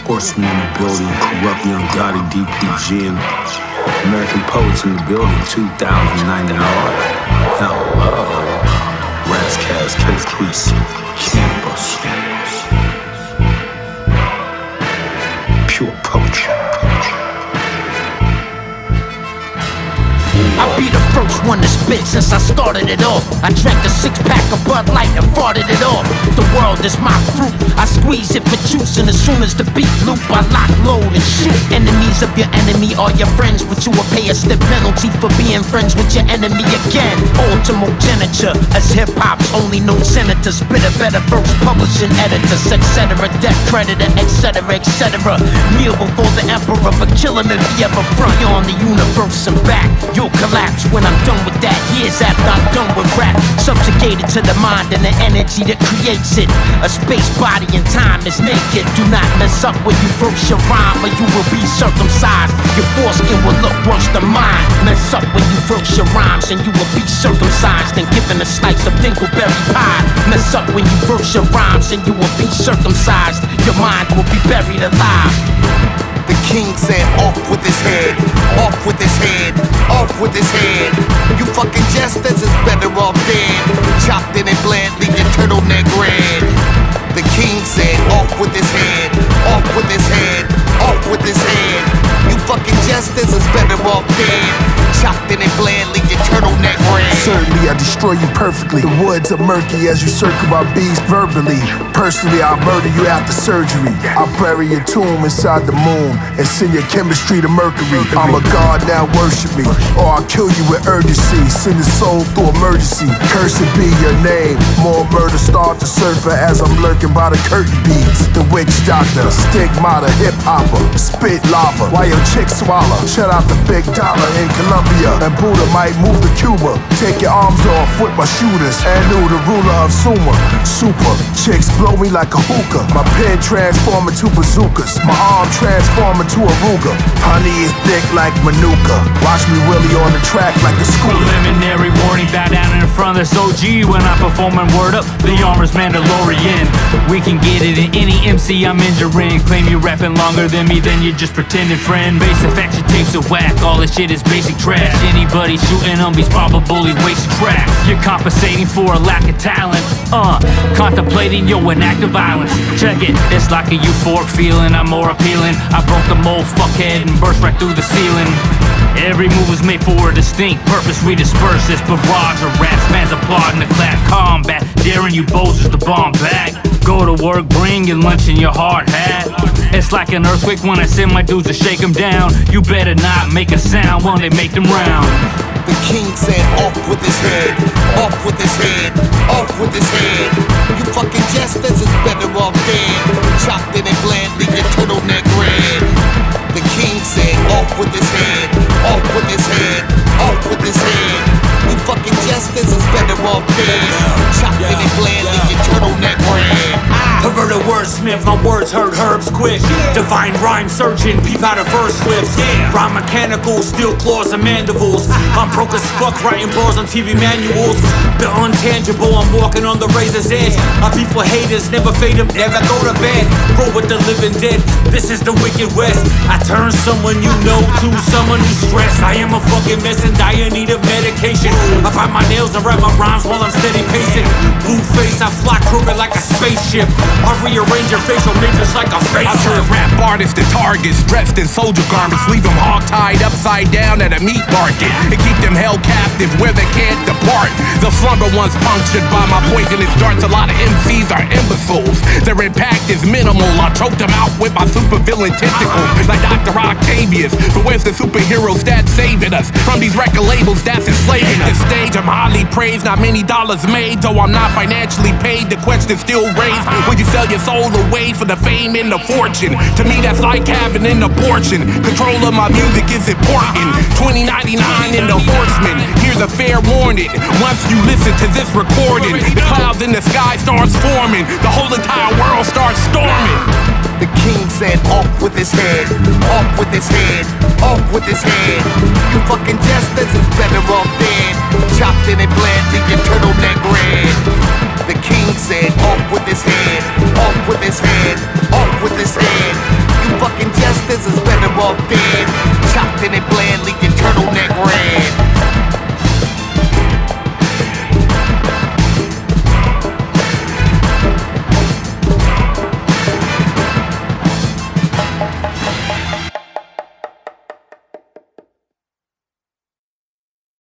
Horseman in the building, Corrupt Young Gotti, DPG, and American Poets in the building, 2099. Hello. Razzcast, Killer Priest, Cannabis. Pure poetry. I'll be the first one to spit since I started it off. I drank a 6-pack of Bud Light and farted it off. The world is my fruit, I squeeze it for juice. And as soon as the beat loop, I lock, load, and shoot. Enemies of your enemy are your friends, but you will pay a stiff penalty for being friends with your enemy again. Ultimo geniture, as hip-hop's only known senator. Spit a better verse, publishing editors, etc. Debt creditor, etc., etc. Kneel before the emperor, but kill him if he ever front you on the universe and back. You'll collapse when I'm done with that. Years after I'm done with rap, subjugated to the mind and the energy that creates it. A space, body, and time is naked. Do not mess up when you verse your rhyme, or you will be circumcised. Your foreskin will look worse than mine. Mess up when you verse your rhymes, and you will be circumcised and given a slice of dingleberry pie. Mess up when you verse your rhymes, and you will be circumcised. Your mind will be buried alive. The king said, off with his head, off with his head, off with his head. You fucking jesters is better off dead. Chopped in and bled, leave your turtleneck red. The king said, off with his head, off with his head, off with his head. You fucking jesters is better off dead. Chopped in and bled, leave your turtleneck red. Certainly I destroy you perfectly. The woods are murky as you circle my beast verbally. Personally, I'll murder you after surgery. I'll bury your tomb inside the moon and send your chemistry to Mercury. I'm a god, now worship me, or I'll kill you with urgency. Send the soul through emergency. Cursed be your name. More murder start to surface as I'm lurking by the curtain beads. The witch doctor, stigmata, hip hopper, spit lava while your chick swallow. Shout out the big dollar in Colombia, and Buddha might move to Cuba. Take your arms off with my shooters. Anu, the ruler of Suma. Super chicks blow me like a hookah. My pen transform into bazookas. My arm transform into a Ruger. Honey is thick like Manuka. Watch me Willie on the track like a scooter. Preliminary warning, bow down in front of this OG. When I perform and word up, the armor's Mandalorian. We can get it in any MC I'm injuring. Claim you're rapping longer than me, then you're just pretending friend. Basic faction takes a whack, all this shit is basic trash. Anybody shooting on me's probably wasting track. You're compensating for a lack of talent. Contemplating your inactive violence. Check it, it's like a euphoric feeling. I'm more appealing. I broke the mold, fuckhead, and burst right through the ceiling. Every move was made for a distinct purpose. We disperse this barrage of rats. Fans applauding the clap combat, daring you bozos to bomb back. Go to work, bring your lunch in your hard hat. It's like an earthquake when I send my dudes to shake them down. You better not make a sound when they make them round. The king said, off with his head, off with his head, off with his head. You fucking jesters is better off dead. Chopped in and bled, leave your turtleneck red. The king said, off with his head, off with his head, off with his head. You fucking jesters is better off dead. Chopped in and bled, leave your turtleneck red. Perverted wordsmith, my words hurt herbs quick. Divine rhyme surgeon, peep out of verse flips. Rhyme mechanical, steel claws and mandibles. I'm broke as fuck, writing bars on TV manuals. The untangible, I'm walking on the razor's edge. I beef for haters, never fade them, never go to bed. Roll with the living dead, this is the wicked west. I turn someone you know to someone who's stressed. I am a fucking mess and I need a medication. I bite my nails and write my rhymes while I'm steady pacing. Blue face, I fly crooked like a spaceship. I rearrange your facial features like a face. I turn rap artists to targets, dressed in soldier garments, leave them hog-tied upside down at a meat market, and keep them held captive where they can't depart. The slumber one's punctured by my poisonous darts. A lot of MCs are imbeciles, their impact is minimal. I choke them out with my supervillain tentacles, like Dr. Octavius. But where's the superhero stat saving us from these record labels that's enslaving us? At this stage, I'm highly praised, not many dollars made, though I'm not financially paid. The question still raised, will you sell your soul away for the fame and the fortune? To me, that's like having an abortion. Control of my music is important. 2099 in the Horseman. Here's a fair warning. Once you listen to this recording, the clouds in the sky starts forming. The whole entire world starts storming. The king said, off with his head, off with his head, off with his head. You fucking jesters is better off dead. Chopped in and bled, leave your turtleneck red. The king said, off with his head, off with his head, off with